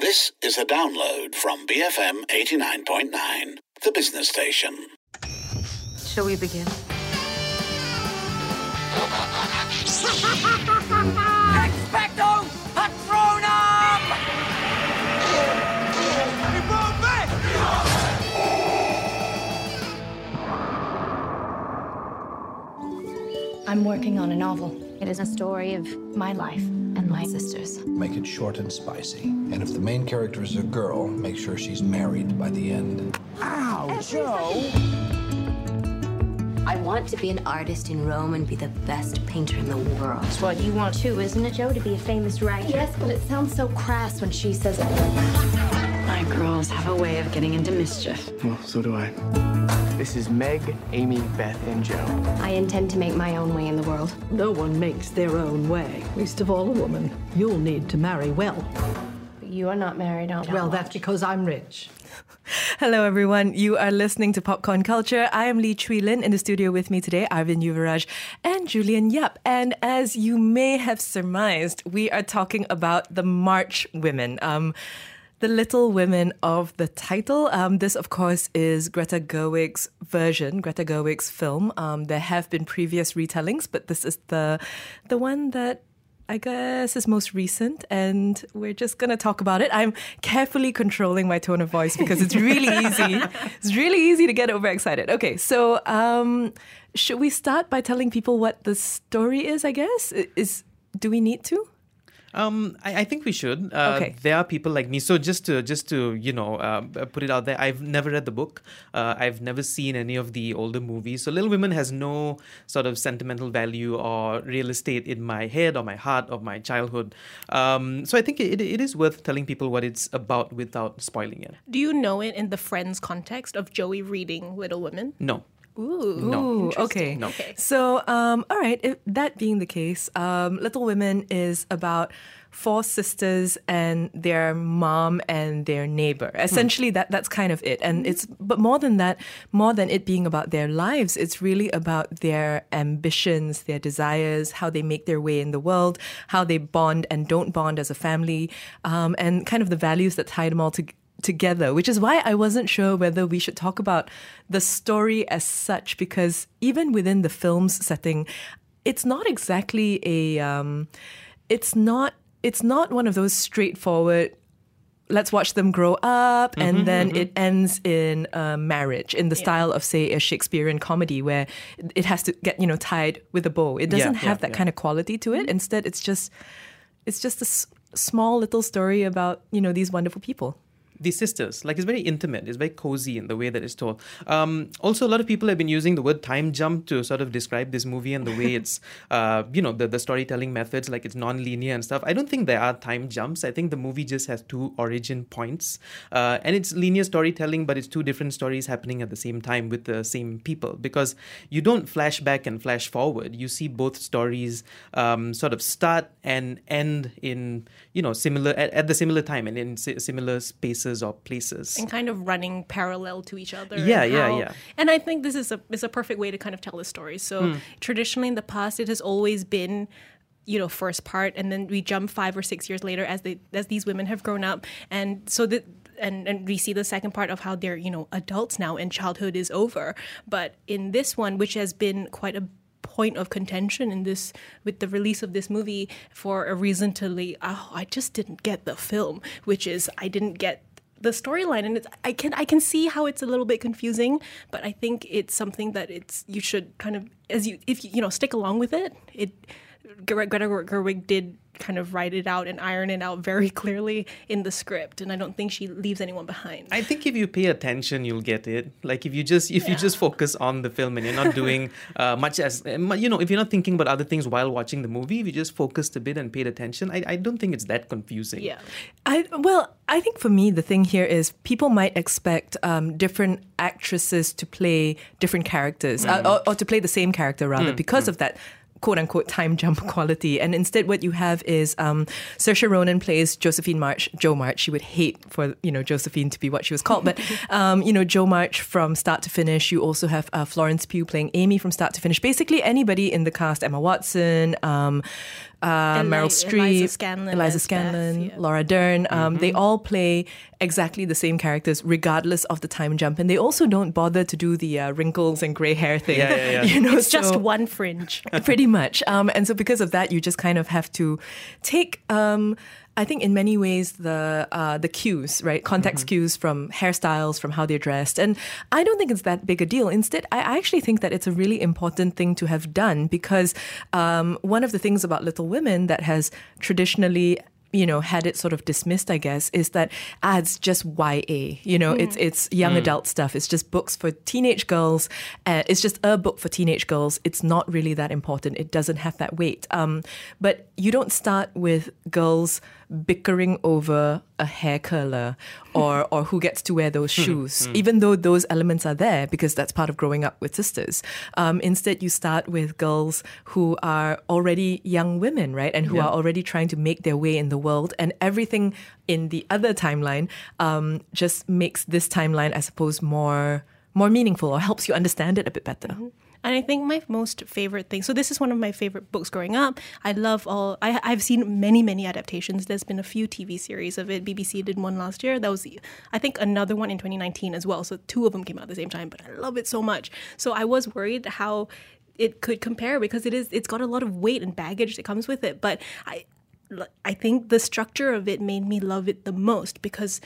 This is a download from BFM 89.9, the business station. Shall we begin? Expecto Patronum! I'm working on a novel. It is a story of my life and my sister's. Make it short and spicy. And if the main character is a girl, make sure she's married by the end. Ow, Joe! I want to be an artist in Rome and be the best painter in the world. That's what you want too, isn't it, Joe? To be a famous writer? Yes, but it sounds so crass when she says it. My girls have a way of getting into mischief. Well, so do I. This is Meg, Amy, Beth, and Joe. I intend to make my own way in the world. No one makes their own way, least of all a woman. You'll need to marry well. You are not married, aren't you? Well, that's because I'm rich. Hello, everyone. You are listening to Popcorn Culture. I am Lee Chui Lin. In the studio with me today, Arvind Yuvaraj and Julian Yap. And as you may have surmised, we are talking about the March Women. The Little Women of the title. This, of course, is Greta Gerwig's version, Greta Gerwig's film. There have been previous retellings, but this is the one that I guess is most recent, and we're just going to talk about it. I'm carefully controlling my tone of voice because it's really easy. It's really easy to get overexcited. Okay, so should we start by telling people what the story is, I guess? Do we need to? I think we should. Okay. There are people like me. So just to put it out there, I've never read the book. I've never seen any of the older movies. So Little Women has no sort of sentimental value or real estate in my head or my heart or my childhood. So I think it is worth telling people what it's about without spoiling it. Do you know it in the Friends context of Joey reading Little Women? No. Ooh, no. Okay. No. Okay. So, all right, that being the case, Little Women is about four sisters and their mom and their neighbor. Essentially, that's kind of it. And but more than that, more than it being about their lives, it's really about their ambitions, their desires, how they make their way in the world, how they bond and don't bond as a family, and kind of the values that tie them all together, which is why I wasn't sure whether we should talk about the story as such, because even within the film's setting, it's not exactly it's not one of those straightforward, let's watch them grow up and then it ends in marriage in the style of, say, a Shakespearean comedy where it has to get, tied with a bow. It doesn't have that kind of quality to it. Instead, it's just a small little story about, these wonderful people. The sisters, it's very intimate, it's very cozy in the way that it's told. Also, a lot of people have been using the word time jump to sort of describe this movie and the way it's, the storytelling methods, like it's non-linear and stuff. I don't think there are time jumps. I think the movie just has two origin points. And it's linear storytelling, but it's two different stories happening at the same time with the same people. Because you don't flash back and flash forward. You see both stories sort of start and end in, similar at the similar time and in similar spaces or places. And kind of running parallel to each other. Yeah. And I think this is a perfect way to kind of tell the story. So traditionally in the past, it has always been, first part, and then we jump 5 or 6 years later as these women have grown up. And so and we see the second part of how they're, adults now and childhood is over. But in this one, which has been quite a point of contention in this with the release of this movie for a reason to I just didn't get the film, which is I didn't get the storyline, and I can see how it's a little bit confusing, but I think it's something that you should kind of if you stick along with it. Greta Gerwig did kind of write it out and iron it out very clearly in the script, and I don't think she leaves anyone behind. I think if you pay attention, you'll get it. Like if you just focus on the film and you're not doing much as if you're not thinking about other things while watching the movie, if you just focused a bit and paid attention, I don't think it's that confusing. Yeah. I think for me the thing here is people might expect different actresses to play different characters or to play the same character rather because of that quote-unquote time jump quality. And instead what you have is Saoirse Ronan plays Jo March. She would hate for, Josephine to be what she was called. But, Jo March from start to finish. You also have Florence Pugh playing Amy from start to finish. Basically anybody in the cast, Emma Watson, Meryl Streep, Eliza Scanlen, Beth, Laura Dern. They all play exactly the same characters regardless of the time jump. And they also don't bother to do the wrinkles and grey hair thing. Yeah. It's just one fringe. Pretty much. And so because of that, you just kind of have to take... I think in many ways the cues, right? Context cues from hairstyles, from how they're dressed. And I don't think it's that big a deal. Instead, I actually think that it's a really important thing to have done because one of the things about Little Women that has traditionally had it sort of dismissed, I guess, is that it's just YA. It's young adult stuff. It's just books for teenage girls. It's just a book for teenage girls. It's not really that important. It doesn't have that weight. But you don't start with girls bickering over a hair curler or who gets to wear those shoes, even though those elements are there because that's part of growing up with sisters. Instead, you start with girls who are already young women, right? And who are already trying to make their way in the world. And everything in the other timeline just makes this timeline, I suppose, more meaningful or helps you understand it a bit better. And I think my most favorite thing, so this is one of my favorite books growing up. I love I've seen many adaptations. There's been a few TV series of it. BBC did one last year. That was, I think, another one in 2019 as well. So 2 of them came out at the same time, but I love it so much. So I was worried how it could compare because it's got a lot of weight and baggage that comes with it. But I think the structure of it made me love it the most because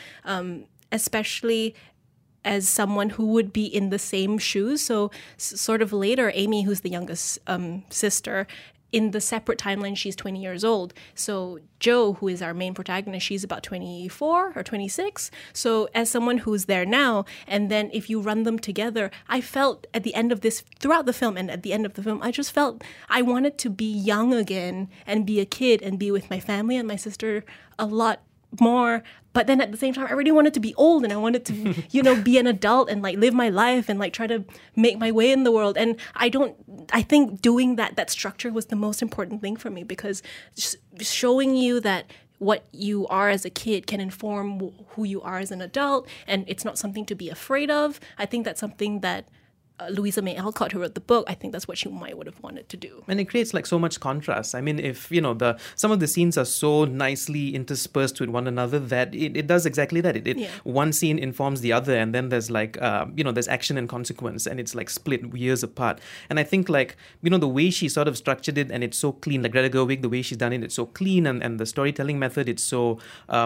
especially as someone who would be in the same shoes. So sort of later, Amy, who's the youngest sister, in the separate timeline, she's 20 years old. So Jo, who is our main protagonist, she's about 24 or 26. So as someone who's there now, and then if you run them together, I felt at the end of this, throughout the film and at the end of the film, I just felt I wanted to be young again and be a kid and be with my family and my sister a lot more. But then at the same time, I really wanted to be old and I wanted to, be an adult and like live my life and like try to make my way in the world. And I think doing that structure was the most important thing for me because showing you that what you are as a kid can inform who you are as an adult and it's not something to be afraid of. I think that's something that Louisa May Alcott, who wrote the book, I think that's what she would have wanted to do. And it creates like so much contrast. I mean, if, some of the scenes are so nicely interspersed with one another that it does exactly that. One scene informs the other and then there's like, there's action and consequence and it's like split years apart. And I think like, the way she sort of structured it and it's so clean, like Greta Gerwig, the way she's done it, it's so clean and the storytelling method, it's so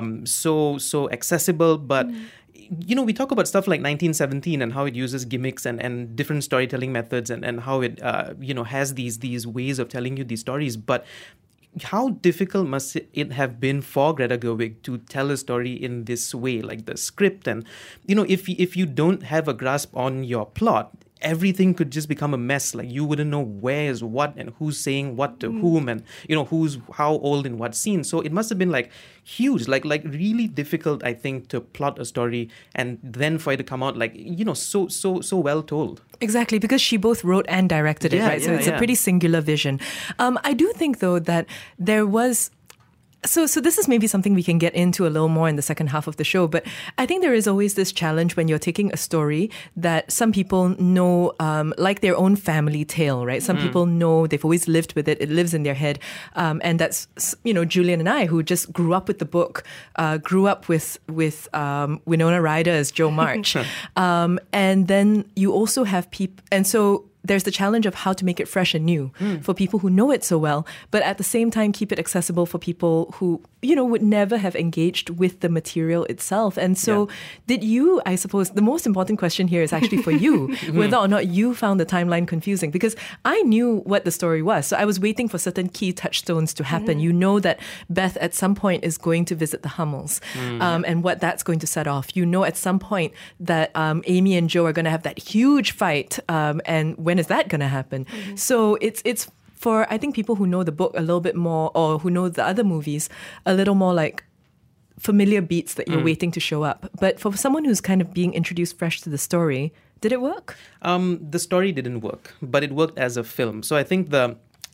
accessible, but we talk about stuff like 1917 and how it uses gimmicks and different storytelling methods and how it, has these ways of telling you these stories. But how difficult must it have been for Greta Gerwig to tell a story in this way, like the script? And, if you don't have a grasp on your plot, everything could just become a mess. Like you wouldn't know where is what and who's saying what to whom and who's how old in what scene. So it must have been like huge, like really difficult, I think, to plot a story and then for it to come out like so well told. Exactly, because she both wrote and directed it, right? So it's a pretty singular vision. I do think though that there was. So this is maybe something we can get into a little more in the second half of the show, but I think there is always this challenge when you're taking a story that some people know like their own family tale, right? Some people know, they've always lived with it, it lives in their head. And that's, Julian and I, who just grew up with the book, grew up with Winona Ryder as Jo March. And then you also have people, and so there's the challenge of how to make it fresh and new for people who know it so well, but at the same time keep it accessible for people who, would never have engaged with the material itself. And so did you, I suppose, the most important question here is actually for you, whether or not you found the timeline confusing, because I knew what the story was. So I was waiting for certain key touchstones to happen. You know that Beth at some point is going to visit the Hummels and what that's going to set off. You know at some point that Amy and Jo are going to have that huge fight and when is that going to happen? So it's for, I think, people who know the book a little bit more or who know the other movies, a little more like familiar beats that you're waiting to show up. But for someone who's kind of being introduced fresh to the story, did it work? The story didn't work, but it worked as a film. So I think the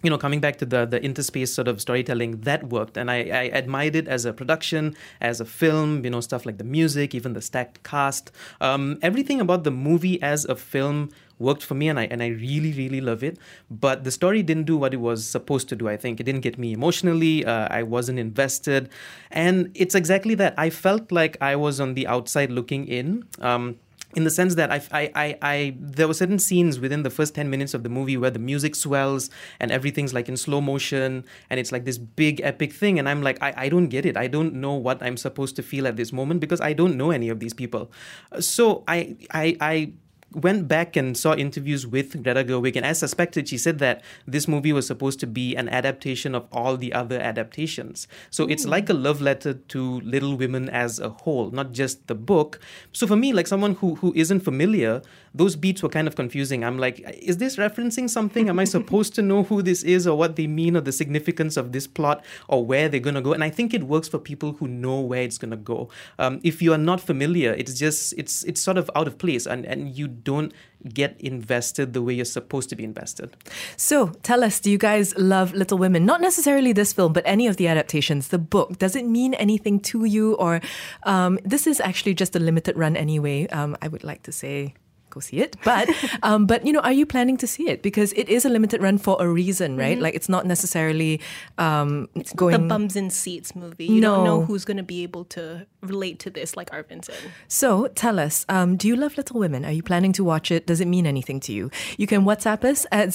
coming back to the interspace sort of storytelling, that worked. And I admired it as a production, as a film, stuff like the music, even the stacked cast. Everything about the movie as a film worked for me, and I really, really love it. But the story didn't do what it was supposed to do, I think. It didn't get me emotionally. I wasn't invested. And it's exactly that. I felt like I was on the outside looking in. In the sense that there were certain scenes within the first 10 minutes of the movie where the music swells and everything's like in slow motion and it's like this big epic thing. And I'm like, I don't get it. I don't know what I'm supposed to feel at this moment because I don't know any of these people. So I went back and saw interviews with Greta Gerwig, and as suspected, she said that this movie was supposed to be an adaptation of all the other adaptations. So it's like a love letter to Little Women as a whole, not just the book. So for me, like someone who isn't familiar, those beats were kind of confusing. I'm like, is this referencing something? Am I supposed to know who this is or what they mean or the significance of this plot or where they're going to go? And I think it works for people who know where it's going to go. If you are not familiar, it's sort of out of place and you don't get invested the way you're supposed to be invested. So tell us, do you guys love Little Women? Not necessarily this film, but any of the adaptations, the book. Does it mean anything to you? Or this is actually just a limited run anyway. I would like to say go see it. But are you planning to see it? Because it is a limited run for a reason, right? Like it's not necessarily it's going... the bums in seats movie. You don't know who's going to be able to relate to this like Arvind said. So tell us, do you love Little Women? Are you planning to watch it? Does it mean anything to you? You can WhatsApp us at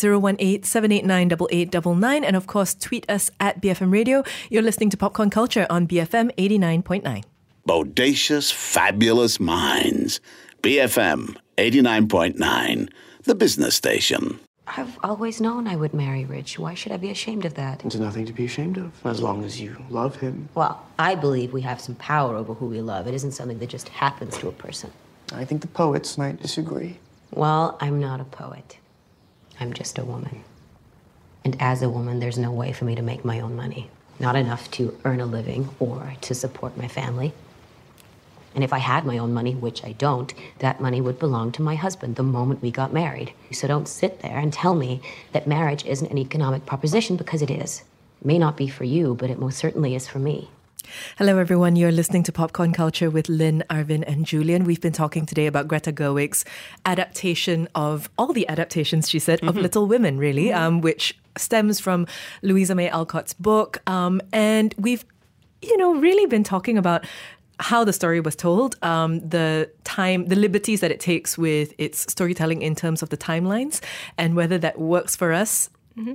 018-789-8899 and of course tweet us at BFM Radio. You're listening to Popcorn Culture on BFM 89.9. Bodacious, fabulous minds. BFM 89.9, the business station. I've always known I would marry Rich. Why should I be ashamed of that? There's nothing to be ashamed of, as long as you love him. Well, I believe we have some power over who we love. It isn't something that just happens to a person. I think the poets might disagree. Well, I'm not a poet. I'm just a woman. And as a woman, there's no way for me to make my own money. Not enough to earn a living or to support my family. And if I had my own money, which I don't, that money would belong to my husband the moment we got married. So don't sit there and tell me that marriage isn't an economic proposition, because it is. It may not be for you, but it most certainly is for me. Hello, everyone. You're listening to Popcorn Culture with Lynn, Arvin, and Julian. We've been talking today about Greta Gerwig's adaptation of all the adaptations, she said, of Little Women, really, which stems from Louisa May Alcott's book. And we've, really been talking about how the story was told, the liberties that it takes with its storytelling in terms of the timelines, and whether that works for us.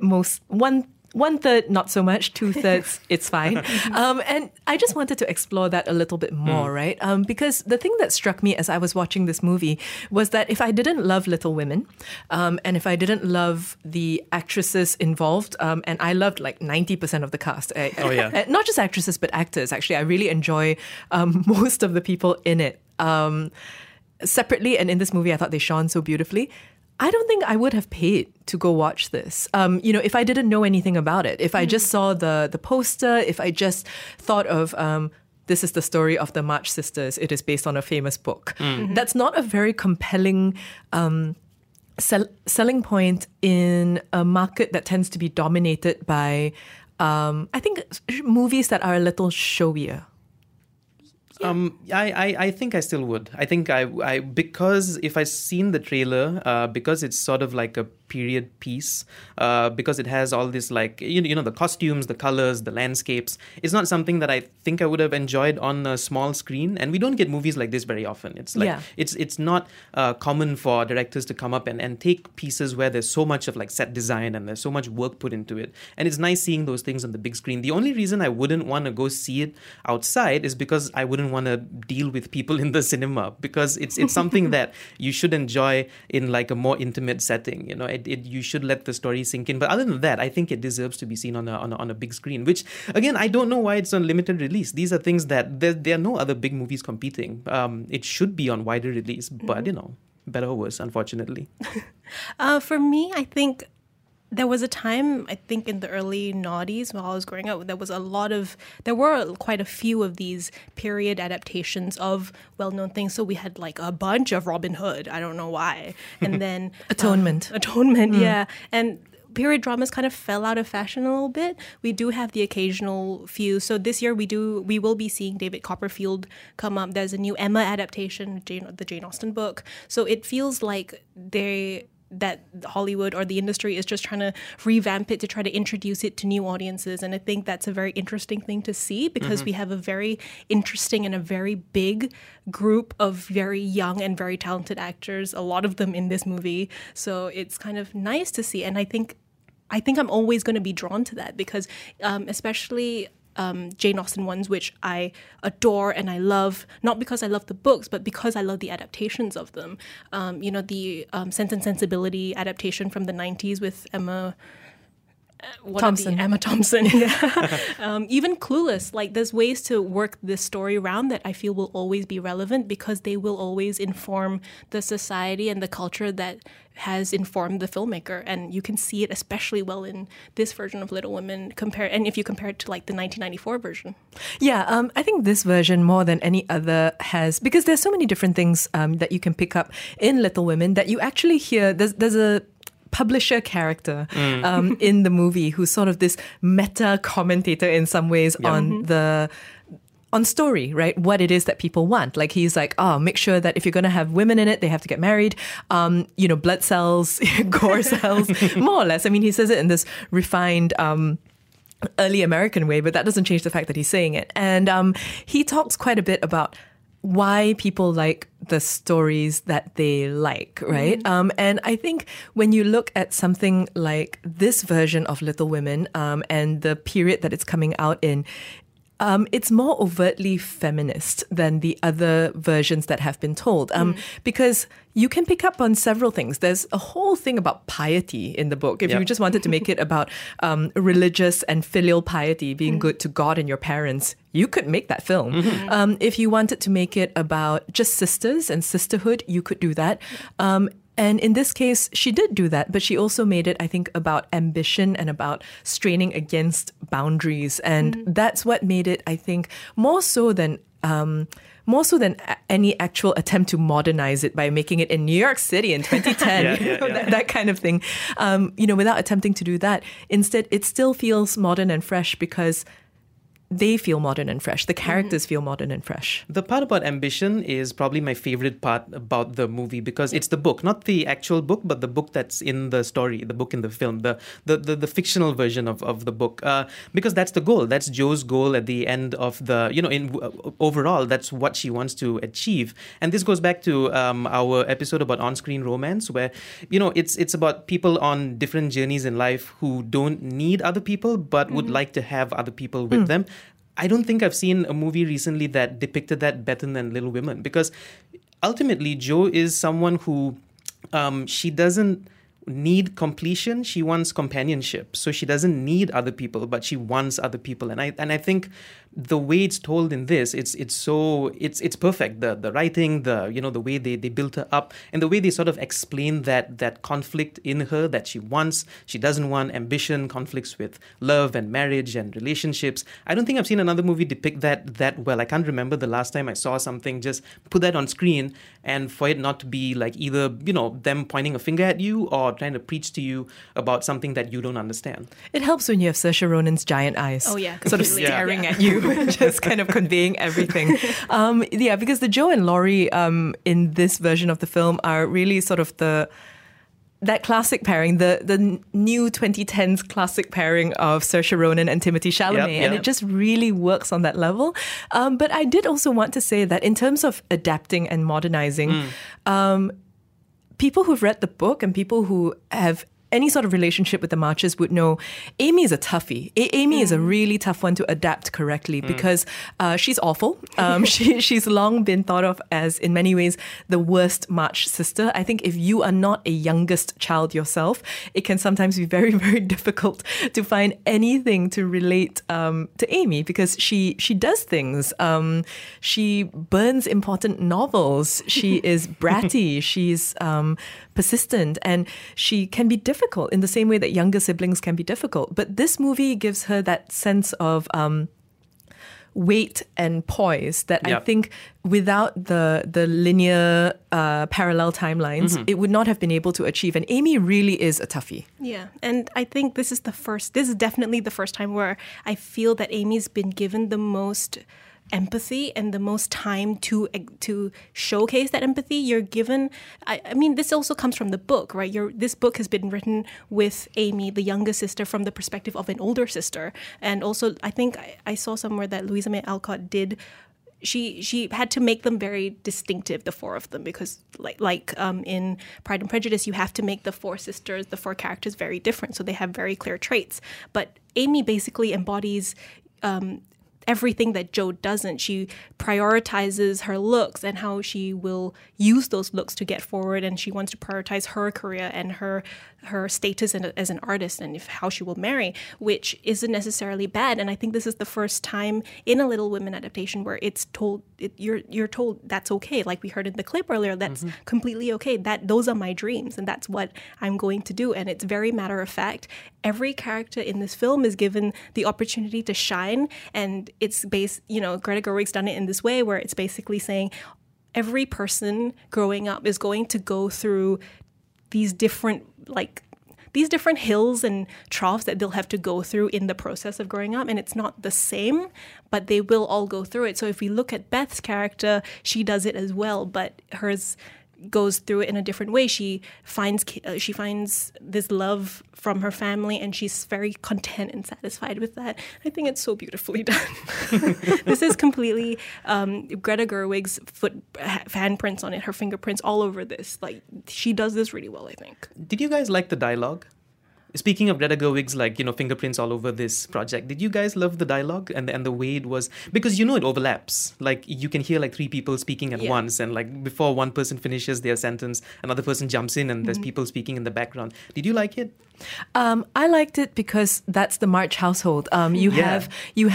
One third, not so much. 2/3, it's fine. And I just wanted to explore that a little bit more, right? Because the thing that struck me as I was watching this movie was that if I didn't love Little Women, and if I didn't love the actresses involved, and I loved like 90% of the cast. Not just actresses, but actors. Actually, I really enjoy most of the people in it. Separately, and in this movie, I thought they shone so beautifully. I don't think I would have paid to go watch this. If I didn't know anything about it, if I just saw the poster, if I just thought of this is the story of the March sisters, it is based on a famous book. That's not a very compelling selling point in a market that tends to be dominated by, I think, movies that are a little showier. I think I still would. I think I because if I've seen the trailer, because it's sort of like a period piece, because it has all this like, the costumes, the colors, the landscapes. It's not something that I think I would have enjoyed on a small screen. And we don't get movies like this very often. It's like, it's not common for directors to come up and take pieces where there's so much of like set design and there's so much work put into it. And it's nice seeing those things on the big screen. The only reason I wouldn't want to go see it outside is because I wouldn't want to deal with people in the cinema, because it's something that you should enjoy in like a more intimate setting. You should let the story sink in. But other than that, I think it deserves to be seen on a big screen, which again, I don't know why it's on limited release. These are things that there are no other big movies competing. It should be on wider release, but better or worse, unfortunately. For me, I think there was a time, I think in the early noughties while I was growing up, there were quite a few of these period adaptations of well-known things. So we had like a bunch of Robin Hood. I don't know why. And then Atonement. Yeah. period dramas kind of fell out of fashion a little bit. We do have the occasional few. So this year we will be seeing David Copperfield come up. There's a new Emma adaptation, the Jane Austen book. So it feels like that Hollywood or the industry is just trying to revamp it to try to introduce it to new audiences. And I think that's a very interesting thing to see because we have a very interesting and a very big group of very young and very talented actors, a lot of them in this movie. So it's kind of nice to see. And I think I'm always going to be drawn to that because especially Jane Austen ones, which I adore and I love, not because I love the books, but because I love the adaptations of them. The Sense and Sensibility adaptation from the 90s with Emma Thompson. Even Clueless, like there's ways to work this story around that I feel will always be relevant because they will always inform the society and the culture that has informed the filmmaker, and you can see it especially well in this version of Little Women and if you compare it to like the 1994 version. Yeah, I think this version more than any other has, because there's so many different things that you can pick up in Little Women that you actually hear. There's a publisher character in the movie who's sort of this meta commentator in some ways on story, right? What it is that people want. Like he's like, make sure that if you're going to have women in it, they have to get married. Blood cells, gore cells, more or less. I mean, he says it in this refined early American way, but that doesn't change the fact that he's saying it. And he talks quite a bit about why people like the stories that they like, right? And I think when you look at something like this version of Little Women and the period that it's coming out in, it's more overtly feminist than the other versions that have been told because you can pick up on several things. There's a whole thing about piety in the book. If you just wanted to make it about religious and filial piety, being good to God and your parents, you could make that film. If you wanted to make it about just sisters and sisterhood, you could do that. And in this case, she did do that, but she also made it, I think, about ambition and about straining against boundaries. And that's what made it, I think, more so than any actual attempt to modernize it by making it in New York City in 2010, that kind of thing. Without attempting to do that. Instead, it still feels modern and fresh because they feel modern and fresh. The characters feel modern and fresh. The part about ambition is probably my favorite part about the movie because it's the book, not the actual book, but the book that's in the story, the book in the film, the fictional version of the book. Because that's the goal. That's Jo's goal at the end of the, overall, that's what she wants to achieve. And this goes back to our episode about on-screen romance, where, it's about people on different journeys in life who don't need other people, but would like to have other people with them. I don't think I've seen a movie recently that depicted that better than Little Women, because ultimately Jo is someone who she doesn't need completion, she wants companionship. So she doesn't need other people, but she wants other people. And I think the way it's told in this, it's perfect. The writing, the way they built her up, and the way they sort of explain that conflict in her that she wants, she doesn't want, ambition, conflicts with love and marriage and relationships. I don't think I've seen another movie depict that well. I can't remember the last time I saw something just put that on screen and for it not to be like either, them pointing a finger at you or trying to preach to you about something that you don't understand. It helps when you have Saoirse Ronan's giant eyes. Oh yeah, sort of staring at you, just kind of conveying everything. Because the Jo and Laurie in this version of the film are really sort of that classic pairing, the new 2010s classic pairing of Saoirse Ronan and Timothée Chalamet, and it just really works on that level. But I did also want to say that in terms of adapting and modernizing, people who've read the book and people who have any sort of relationship with the Marchers would know Amy is a toughie. Amy is a really tough one to adapt correctly because she's awful. She's long been thought of as, in many ways, the worst March sister. I think if you are not a youngest child yourself, it can sometimes be very, very difficult to find anything to relate to Amy because she does things. She burns important novels. She is bratty. She's persistent, and she can be difficult in the same way that younger siblings can be difficult. But this movie gives her that sense of weight and poise that I think without the linear parallel timelines, it would not have been able to achieve. And Amy really is a toughie. Yeah, and I think this is definitely the first time where I feel that Amy's been given the most empathy and the most time to showcase that empathy. You're given, I mean, this also comes from the book, right? This book has been written with Amy, the younger sister, from the perspective of an older sister. And also, I think I saw somewhere that Louisa May Alcott did. She had to make them very distinctive, the four of them, because like in Pride and Prejudice, you have to make the four sisters, the four characters, very different, so they have very clear traits. But Amy basically embodies everything that Jo doesn't. She prioritizes her looks and how she will use those looks to get forward, and she wants to prioritize her career and her status as an artist and how she will marry, which isn't necessarily bad. And I think this is the first time in a Little Women adaptation where it's told you're told that's okay. Like we heard in the clip earlier, that's completely okay. Those are my dreams, and that's what I'm going to do. And it's very matter of fact. Every character in this film is given the opportunity to shine, and it's based, Greta Gerwig's done it in this way where it's basically saying every person growing up is going to go through these different hills and troughs that they'll have to go through in the process of growing up. And it's not the same, but they will all go through it. So if we look at Beth's character, she does it as well, but hers goes through it in a different way. She finds this love from her family, and she's very content and satisfied with that. I think it's so beautifully done. This is completely Greta Gerwig's handprints on it, her fingerprints all over this. Like, she does this really well, I think. Did you guys like the dialogue? Speaking of Greta Gerwig's, fingerprints all over this project, did you guys love the dialogue and the way it was? Because it overlaps. Like, you can hear three people speaking at once, and before one person finishes their sentence, another person jumps in, and there's people speaking in the background. Did you like it? I liked it because that's the March household. You have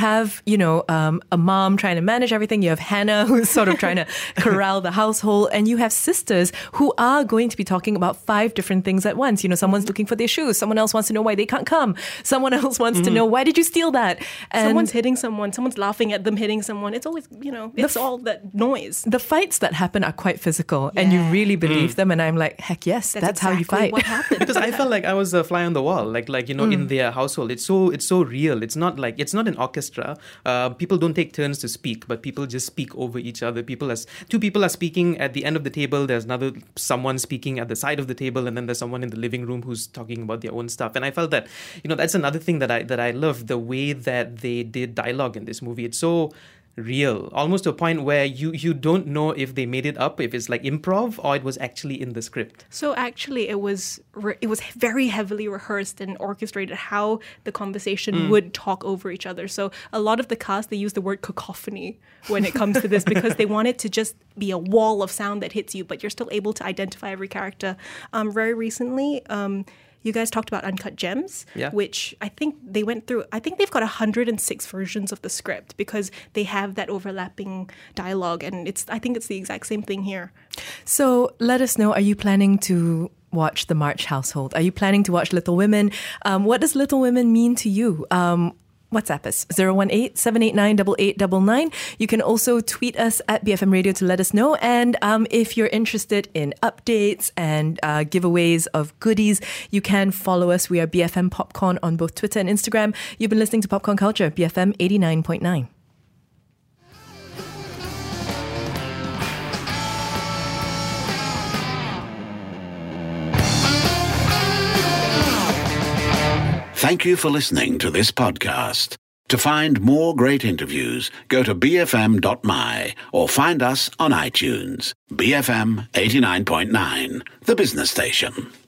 a mom trying to manage everything. You have Hannah who's sort of trying to corral the household, and you have sisters who are going to be talking about 5 different things at once. Someone's looking for their shoes. Someone else wants to know why they can't come. Someone else wants to know, why did you steal that? And someone's hitting someone. Someone's laughing at them hitting someone. It's always, it's all that noise. The fights that happen are quite physical, and you really believe them. And I'm like, heck yes, that's how you fight. What happened? Because I felt like I was a fly on the wall, in their household. It's so real. It's not an orchestra. People don't take turns to speak, but people just speak over each other. Two people are speaking at the end of the table. There's someone speaking at the side of the table, and then there's someone in the living room who's talking about their own stuff. And I felt that, that's another thing that I love, the way that they did dialogue in this movie. It's so real, almost to a point where you don't know if they made it up, if it's like improv or it was actually in the script. So actually it was very heavily rehearsed and orchestrated how the conversation would talk over each other. So a lot of the cast, they use the word cacophony when it comes to this because they want it to just be a wall of sound that hits you, but you're still able to identify every character. Very recently, you guys talked about Uncut Gems, which I think they went through. I think they've got 106 versions of the script because they have that overlapping dialogue, and I think it's the exact same thing here. So let us know, are you planning to watch The March Household? Are you planning to watch Little Women? What does Little Women mean to you? WhatsApp us 018-789-8899. You can also tweet us at BFM Radio to let us know. And if you're interested in updates and giveaways of goodies, you can follow us. We are BFM Popcorn on both Twitter and Instagram. You've been listening to Popcorn Culture, BFM 89.9. Thank you for listening to this podcast. To find more great interviews, go to bfm.my or find us on iTunes. BFM 89.9, the business station.